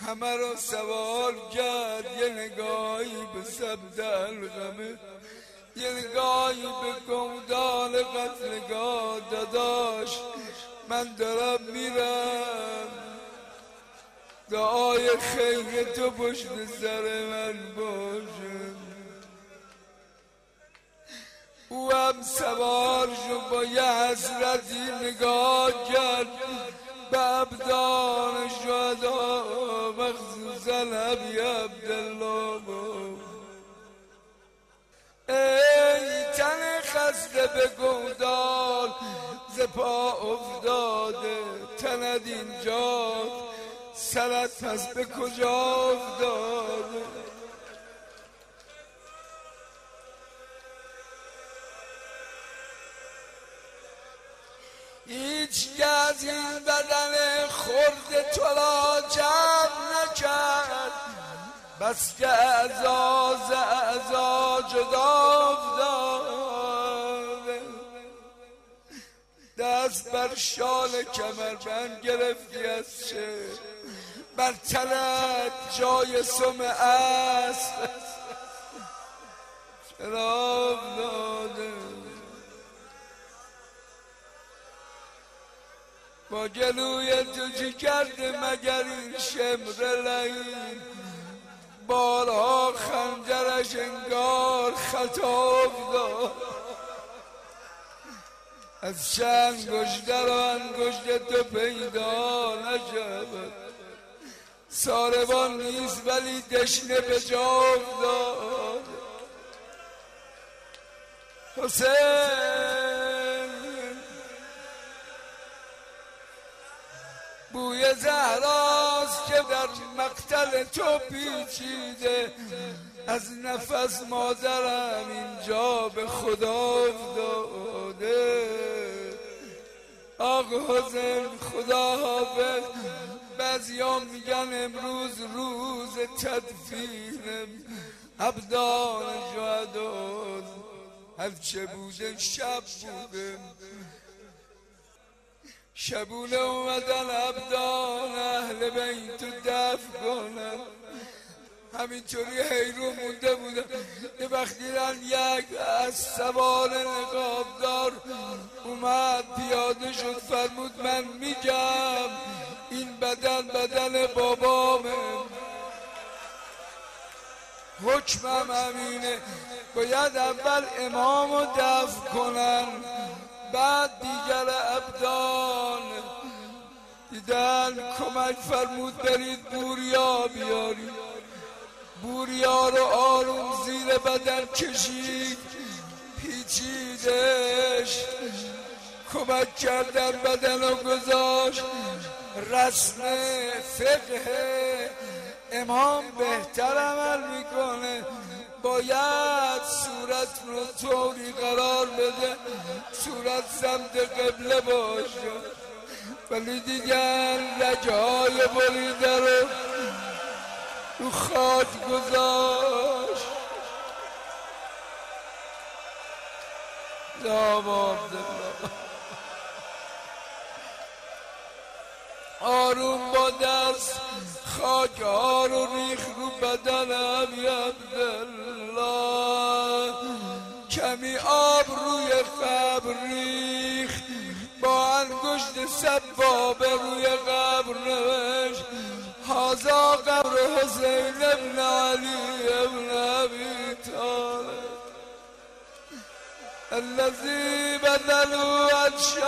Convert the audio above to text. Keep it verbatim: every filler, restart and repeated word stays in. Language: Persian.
همه رو سوال کرد، یه نگاهی به سبز القمه، یه نگاهی به گودال قتلگاه. داداش من دارم میرم، دعای خیر تو پشت سر من باشه. او هم سوار شد، با یه حسرتی نگاه کرد به ابدان شهدا، مخصوصا ابی عبدالله. ای تن خسته به گودال ز پا افتاده، تند اینجا سرت پس به کجا افتاده؟ هیچ از این بدن خرد تو را جمع نکرد، بس که اعضا ز اعضا جدا افتاده. دست بر شال کمربند گرفتی از چه، بر تنت جای سم اسب چرا افتاده؟ با گلوی تو چی کرده مگر این شمر لعین؟ بارها خنجرش انگار خطا افتاد، از چه انگشتر و انگشت تو پیدا نشود. ساربان نیست ولی دشنه به جا افتاد. حسین بوی زهراست که در مقتل تو پیچیده، از نفس مادرم اینجا به خدا افتاده. آقا حسین خدا حافظ. بعضیا میگن امروز روز تدفین ابدان شهداست، هرچه بوده شب بوده. شبونه اومدن ابدان اهل بیت دفن کنن، همینطوری حیرون مونده بودن. یه وقت دیدن یک از سوار نقابدار اومد پیاده شد، فرمود من میگم این بدن بدن بابامه، حکمم همینه، باید اول امامو دفن کنن بعد دیگر ابدان. دیدن کمک فرمود برید بوریا بیاری. بوریا رو آروم زیر بدن کشید، پیچیدش، کمک کردن بدن رو گذاشت. رسم فقه امام بهتر عمل میکنه، باید صورت رو طوری قرار بده صورت سمت قبله باشه، ولی دیگر رگه های بریده رو رو خاک گذاشت. داماد آروم با دست خاک ها رو ریخ رو بدن ابی عبدالله. کمی آب روی قبر ریخ، با انگشت سبابه روی قبر نوشت هذا قبر حسین ابن علی ابن ابی طالب الذی بدلوا عطش